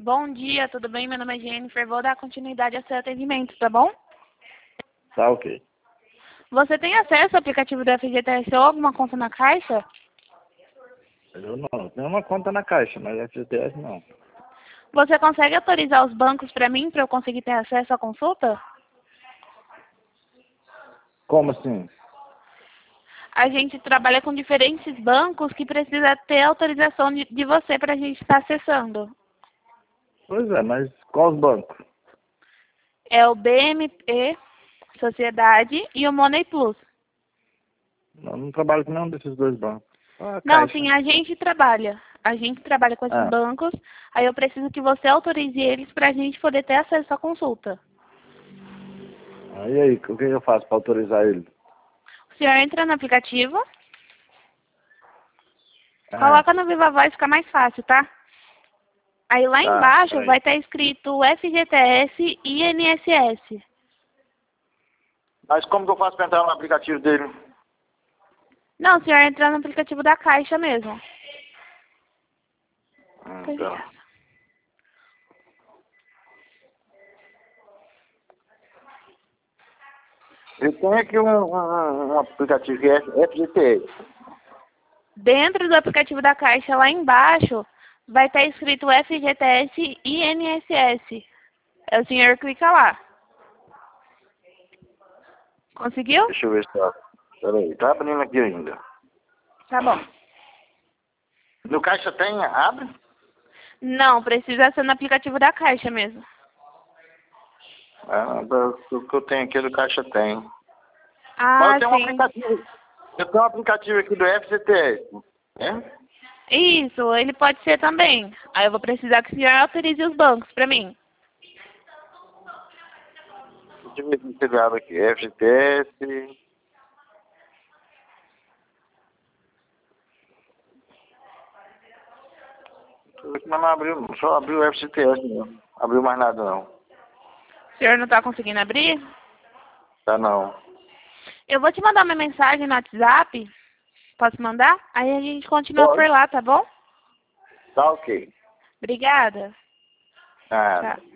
Bom dia, tudo bem? Meu nome é Jennifer. Vou dar continuidade ao seu atendimento, tá bom? Tá ok. Você tem acesso ao aplicativo do FGTS ou alguma conta na Caixa? Eu não tenho uma conta na Caixa, mas FGTS não. Você consegue autorizar os bancos para mim, para eu conseguir ter acesso à consulta? Como assim? A gente trabalha com diferentes bancos que precisa ter autorização de você para a gente estar acessando. Pois é, mas qual os bancos? É o BMP, Sociedade e o Money Plus. Eu não trabalho com nenhum desses dois bancos. Ah, Não, Caixa. sim, a gente trabalha. A gente trabalha com esses Ah, bancos, aí eu preciso que você autorize eles para a gente poder ter acesso à consulta. e aí, o que eu faço para autorizar ele? O senhor entra no aplicativo, Ah, coloca no Viva Voz, fica mais fácil, tá? Aí lá tá, embaixo vai peraí. estar escrito FGTS e INSS. Mas como que eu faço para entrar no aplicativo dele? Não, o senhor entra no aplicativo da Caixa mesmo. Tá. Eu tenho aqui um aplicativo que é FGTS. Dentro do aplicativo da Caixa, lá embaixo, vai estar escrito FGTS e INSS. Aí o senhor clica lá. Conseguiu? Deixa eu ver se tá. Peraí, tá abrindo aqui ainda. Tá bom. No Caixa tem? Abre? Não, precisa ser no aplicativo da Caixa mesmo. O que eu tenho aqui do Caixa tem. Mas Ah, eu tenho um sim. aplicativo. Eu tenho um aplicativo aqui do FGTS. É? Isso, ele pode ser também. Aí eu vou precisar que o senhor autorize os bancos para mim. Deixa eu ver se você abre aqui. FGTS. Mas não abriu, só abriu o FGTS, não. Abriu mais nada, não. O senhor não está conseguindo abrir? Tá, não. Eu vou te mandar uma mensagem no WhatsApp. Posso mandar? Aí a gente continua por Pode. lá, tá bom? Tá ok. Obrigada. Ah, Tchau.